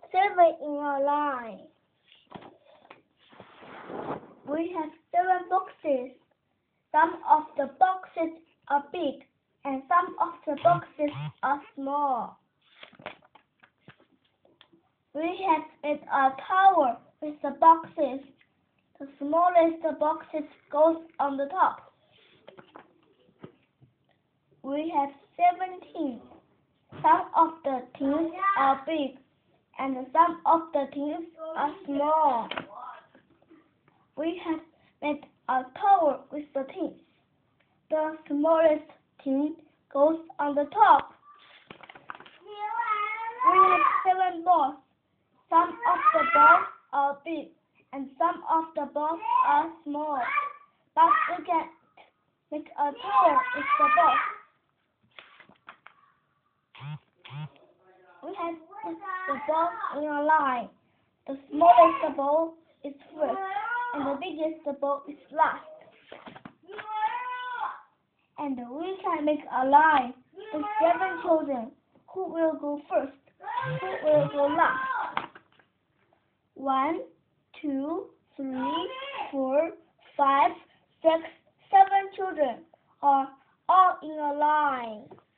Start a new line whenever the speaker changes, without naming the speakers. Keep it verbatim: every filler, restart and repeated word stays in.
seven in a line. We have seven boxes. Some of the boxes are big and some of the boxes are small. We have made a tower with the boxes. The smallest boxes goes on the top. We have seven tins. Some of the tins are big and some of the tins are small. We have made a tower with the tins. The smallest tin goes on the top. We have seven balls. Some of the balls are big and some of the balls are small. But we can make a tower with the balls. We have put the balls in a line. The smallest ball is first and the biggest ball is last. And we can make a line with seven children. Who will go first? Who will go last? One, two, three, four, five, six, seven children are all in a line.